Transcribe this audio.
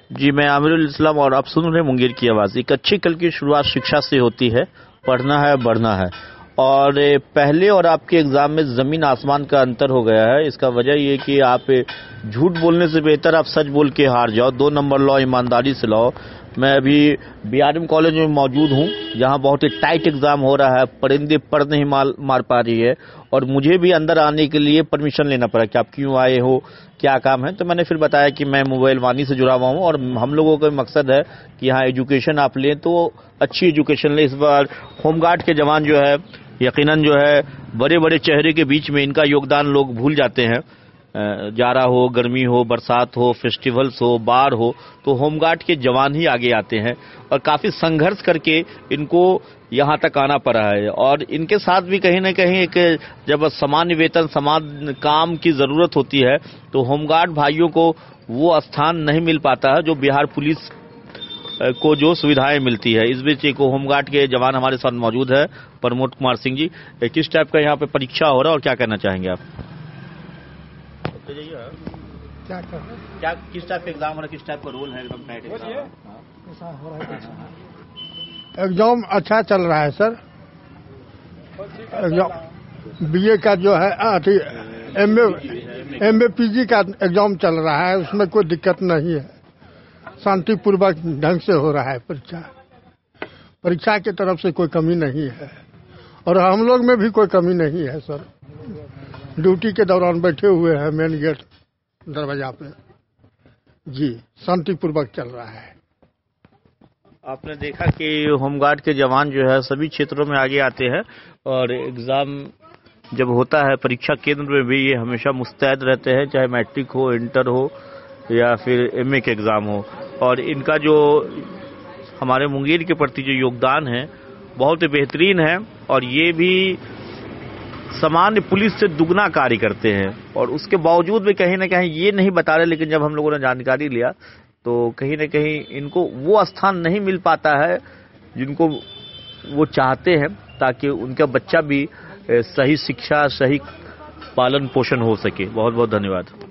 जी, मैं आमिरुल इस्लाम और आप सुन रहे हैं मुंगेर की आवाज़। एक अच्छी कल की शुरुआत शिक्षा से होती है, पढ़ना है, बढ़ना है। और पहले और आपके एग्जाम में जमीन आसमान का अंतर हो गया है। इसका वजह ये कि आप झूठ बोलने से बेहतर आप सच बोल के हार जाओ, 2 नंबर लाओ, ईमानदारी से लाओ। मैं अभी बीआरएम कॉलेज में मौजूद हूँ, जहाँ बहुत ही टाइट एग्जाम हो रहा है। परिंदे पर नहीं मार पा रही है और मुझे भी अंदर आने के लिए परमिशन लेना पड़ा कि आप क्यों आए हो, क्या काम है। तो मैंने फिर बताया कि मैं मोबाइल वानी से जुड़ा हुआ हूँ और हम लोगों का मकसद है कि यहाँ एजुकेशन आप लें तो अच्छी एजुकेशन लें। इस बार होमगार्ड के जवान जो है, यकीनन जो है बड़े बड़े चेहरे के बीच में इनका योगदान लोग भूल जाते हैं। जाड़ा हो, गर्मी हो, बरसात हो, फेस्टिवल्स हो, बाढ़ हो, तो होमगार्ड के जवान ही आगे आते हैं और काफी संघर्ष करके इनको यहाँ तक आना पड़ा है। और इनके साथ भी कहीं ना कहीं एक जब सामान्य वेतन, समान काम की जरूरत होती है तो होमगार्ड भाइयों को वो स्थान नहीं मिल पाता है जो बिहार पुलिस को जो सुविधाएं मिलती है। इस बीच एक होमगार्ड के जवान हमारे साथ मौजूद है, प्रमोद कुमार सिंह जी। किस टाइप का यहाँ पे परीक्षा हो रहा है और क्या कहना चाहेंगे आप? क्या किस टाइप का एग्जाम हो रहा है, किस टाइप का रोल है? एकदम टाइट एग्जाम अच्छा चल रहा है सर। एग्जाम बीए का जो है एमए पीजी का एग्जाम चल रहा है, उसमें कोई दिक्कत नहीं है। शांतिपूर्वक ढंग से हो रहा है परीक्षा की तरफ से कोई कमी नहीं है और हम लोग में भी कोई कमी नहीं है सर। ड्यूटी के दौरान बैठे हुए हैं मेन गेट दरवाजा पे। जी, शांतिपूर्वक चल रहा है। आपने देखा कि होमगार्ड के जवान जो है सभी क्षेत्रों में आगे आते हैं और एग्जाम जब होता है परीक्षा केंद्र में भी ये हमेशा मुस्तैद रहते हैं, चाहे मैट्रिक हो, इंटर हो या फिर एमए के एग्जाम हो। और इनका जो हमारे मुंगेर के प्रति जो योगदान है बहुत ही बेहतरीन है और ये भी सामान्य पुलिस से दुगना कार्य करते हैं और उसके बावजूद भी कहीं ना कहीं ये नहीं बता रहे, लेकिन जब हम लोगों ने जानकारी लिया तो कहीं ना कहीं इनको वो स्थान नहीं मिल पाता है जिनको वो चाहते हैं, ताकि उनका बच्चा भी सही शिक्षा, सही पालन पोषण हो सके। बहुत बहुत धन्यवाद।